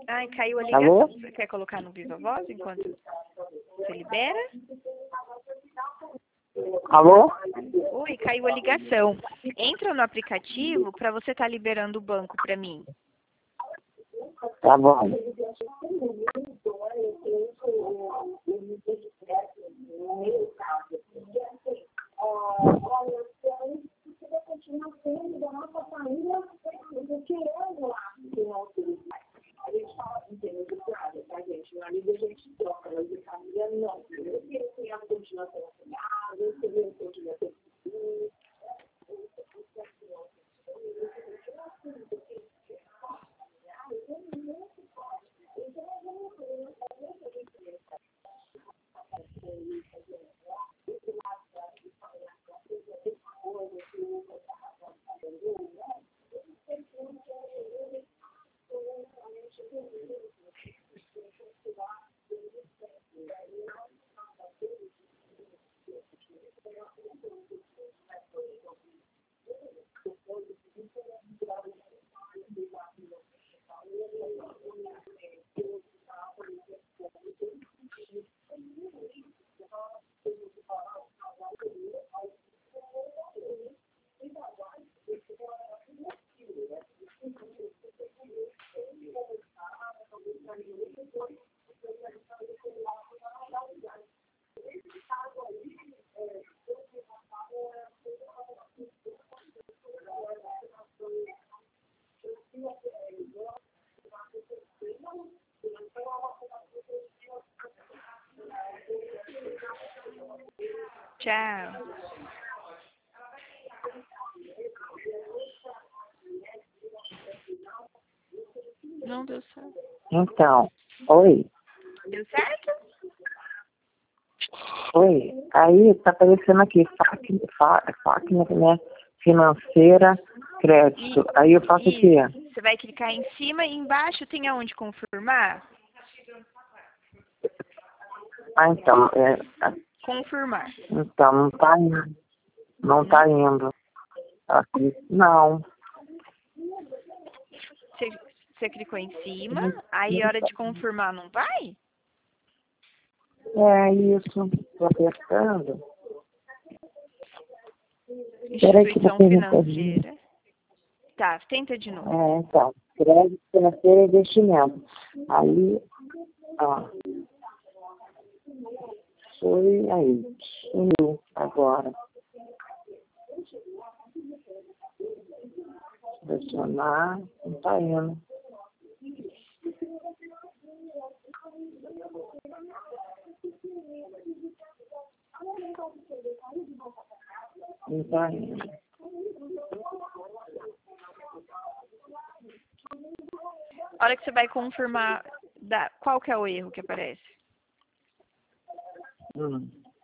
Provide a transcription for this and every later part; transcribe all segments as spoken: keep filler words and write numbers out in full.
Ai, caiu a Alô? ligação. Você quer colocar no Viva Voz enquanto você libera? Alô? Oi, caiu a ligação. Entra no aplicativo para você estar liberando o banco para mim. Tá bom. Tchau. Não deu certo. Então, oi. Deu certo? Oi. Aí tá aparecendo aqui, FAC, FAC, FAC, né? Financeira, crédito. Aí eu faço o quê? Isso. Você vai clicar em cima e embaixo tem aonde confirmar? Ah, então, é, Confirmar. então não tá indo. Não tá indo. Aqui, não. Você, você clicou em cima, aí a hora de confirmar não vai? É isso. Tô apertando. Peraí que eu Instituição vou financeira. Tá, tenta de novo. É, então, crédito financeiro e investimento. Aí, ó, foi aí, sumiu agora. Selecionar, não tá indo. Não tá indo. A hora que você vai confirmar, da, qual que é o erro que aparece? Hum.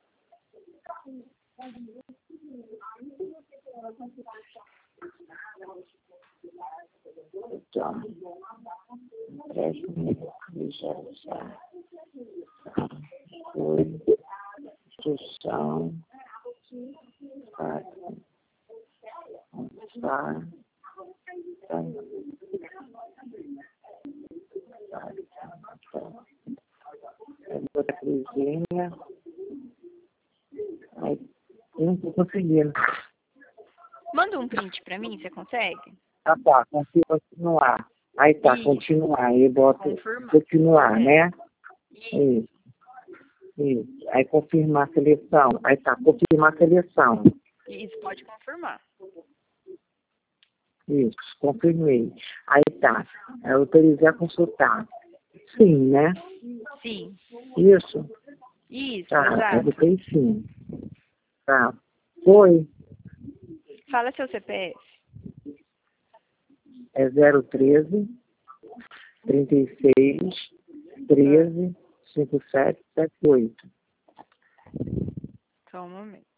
Então, empréstimo, instrução, foi, instrução, fato, almoçar, outra cruzinha, aí não tô conseguindo. Manda um print pra mim, você consegue? Ah, tá, consigo continuar. Aí tá, Isso. continuar. Aí bota Confirmar. continuar, É. né? Isso. Isso, isso. Aí confirmar a seleção. Aí tá, confirmar a seleção. Isso, pode confirmar. Isso, confirmei. Aí tá, é, autorizar a consultar. Sim, né? Sim. Isso. Isso, Tá, eu exato. botei sim. Tá. Foi. Fala seu C P F. É zero treze, trinta e seis, treze, cinquenta e sete, setenta e oito. Só um momento.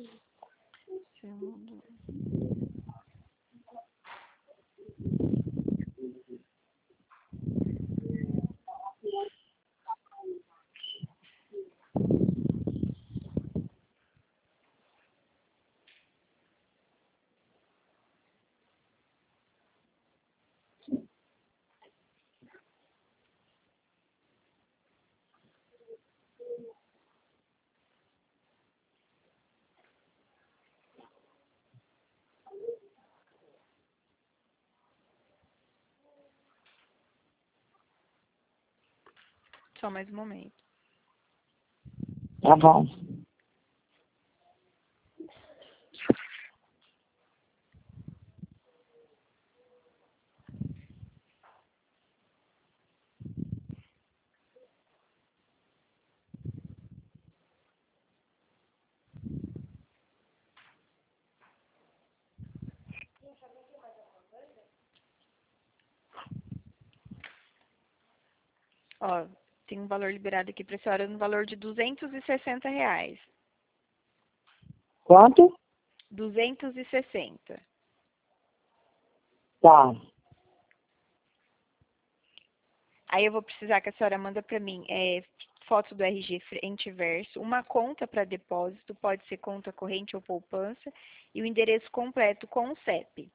Segundo. só mais um momento. Tá bom. Ó, tem um valor liberado aqui para a senhora no valor de duzentos e sessenta reais. Quanto? duzentos e sessenta. Tá. Aí eu vou precisar que a senhora manda para mim é, foto do R G frente e verso, uma conta para depósito, pode ser conta corrente ou poupança, e o endereço completo com o C E P.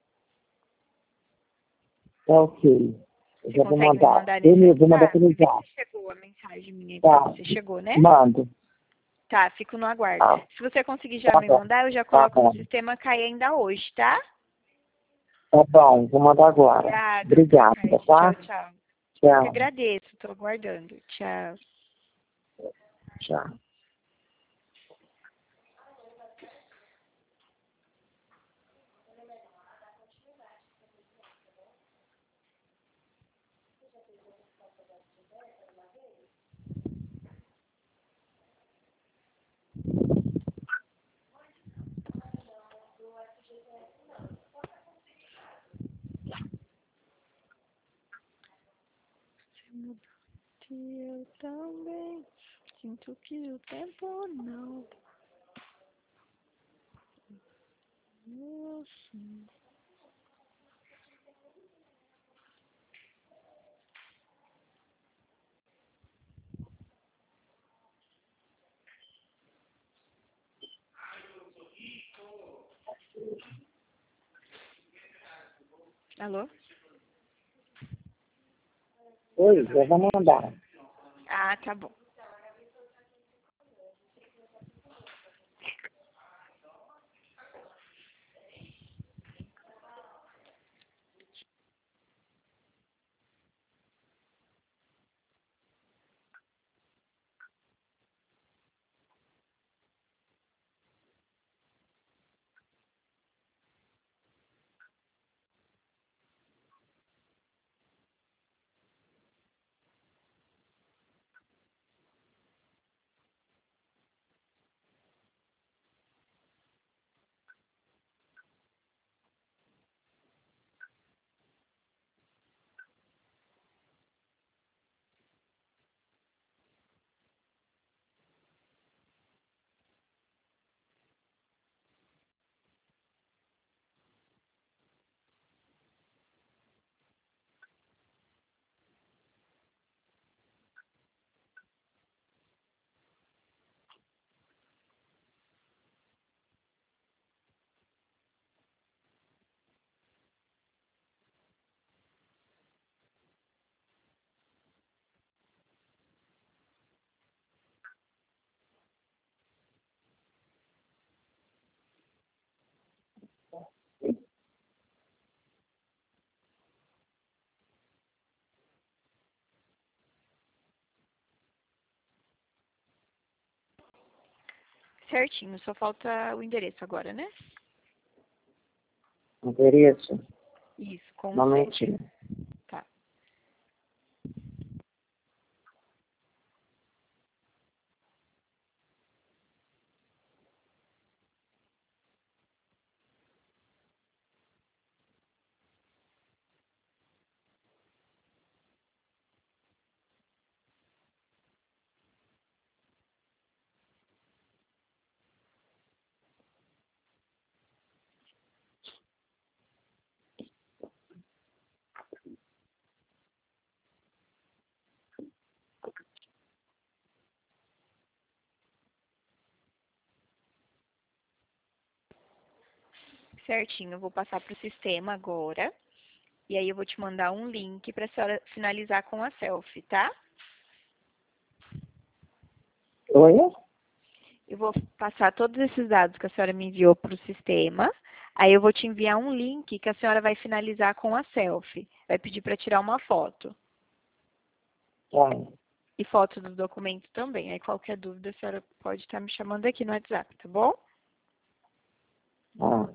Tá ok. Eu Você já vou consegue me mandar. mandar Eu nesse mesmo vou mandar WhatsApp? pelo Vê zap. se chegou a mensagem minha Tá. para você. Chegou, né? Mando. Tá, fico no aguardo. Tá. Se você conseguir já Tá me bom. mandar, eu já Tá coloco no bom. sistema cair ainda hoje, tá? Tá bom. Vou mandar agora. Obrigada, Obrigada, tarde. tá? Tchau, tchau. Eu que Tchau. agradeço, estou aguardando. Tchau. Tchau. Eu também sinto que o tempo não. Nossa. Alô? Oi, já vou mandar. Ah, tá bom. Certinho, só falta o endereço agora, né? Endereço. Isso, com Um o C E P. momentinho. Tá. Certinho, eu vou passar para o sistema agora. E aí eu vou te mandar um link para a senhora finalizar com a selfie, tá? Oi? Eu vou passar todos esses dados que a senhora me enviou para o sistema. Aí eu vou te enviar um link que a senhora vai finalizar com a selfie. Vai pedir para tirar uma foto. Tá. E foto do documento também. Aí qualquer dúvida, a senhora pode estar me chamando aqui no WhatsApp, tá bom? Ah.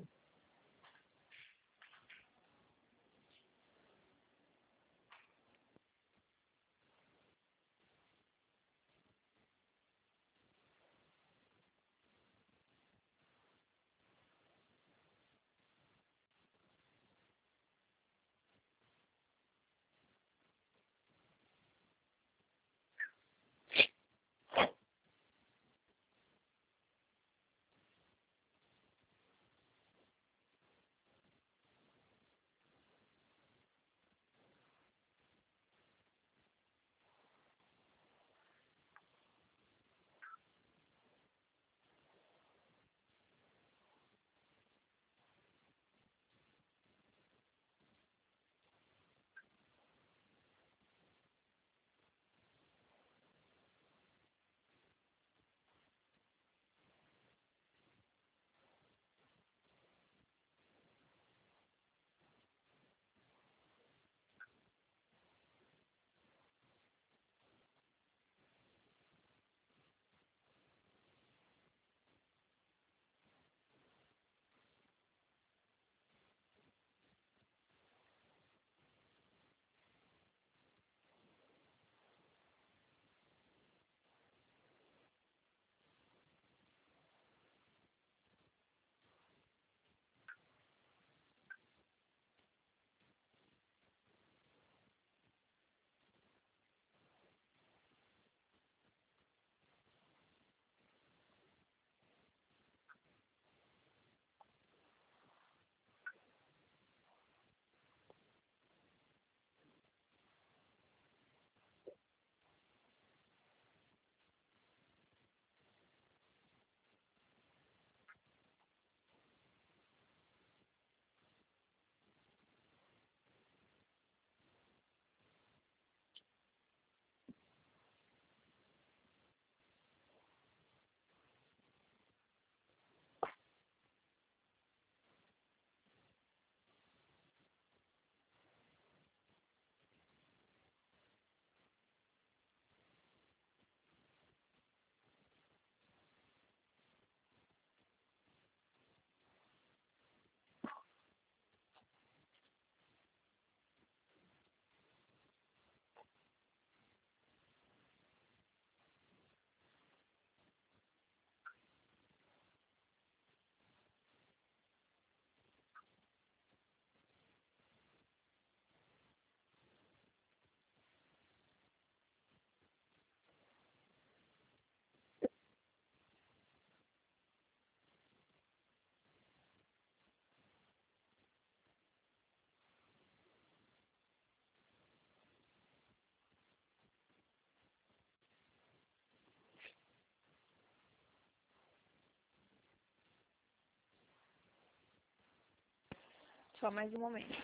Só mais um momento.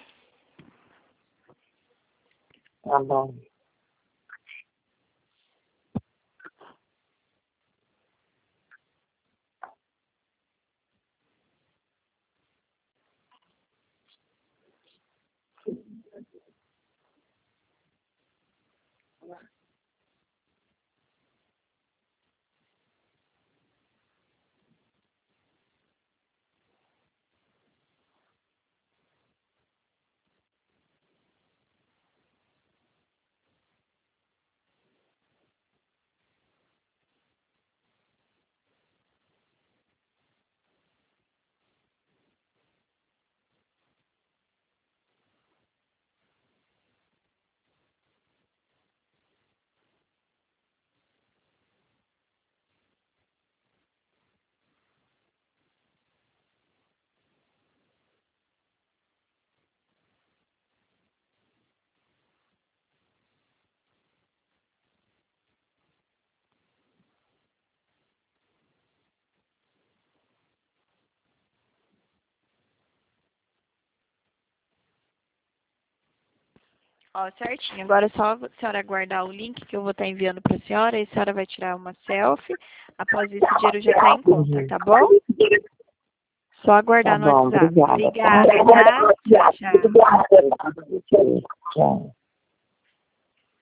Tá bom. Ó, certinho. Agora é só a senhora guardar o link que eu vou estar enviando para a senhora e a senhora vai tirar uma selfie. Após isso, o dinheiro já está em conta, tá bom? Só aguardar Tá no bom, WhatsApp. obrigada. Obrigada, tá? Tchau, tchau. Obrigada. Tchau.